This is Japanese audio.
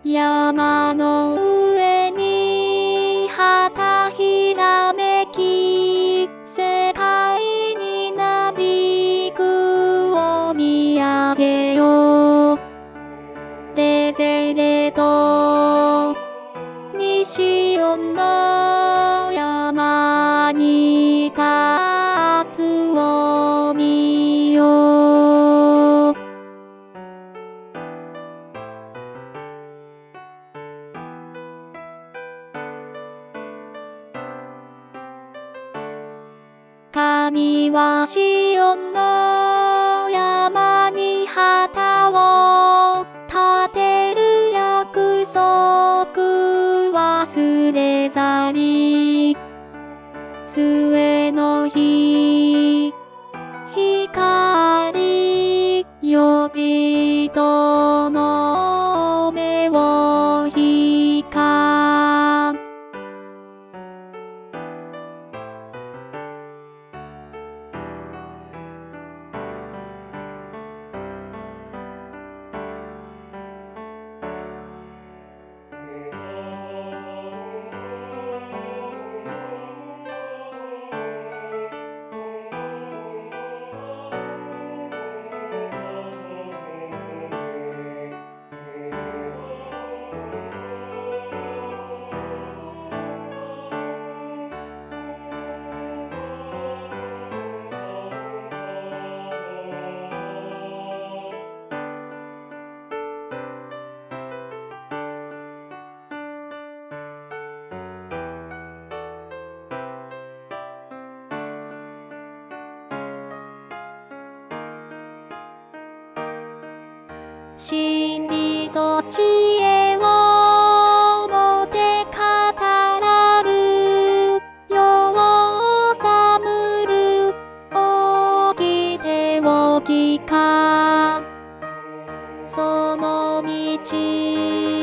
山の上に旗ひらめき、世界になびくを見上げよう。デゼレと西尾の山に立つを見よう。神はシオンの山に旗を立てる約束忘れざり。末の日、光、予備との目を光る。真理と知恵をもて語らる世を治る掟を聞かその道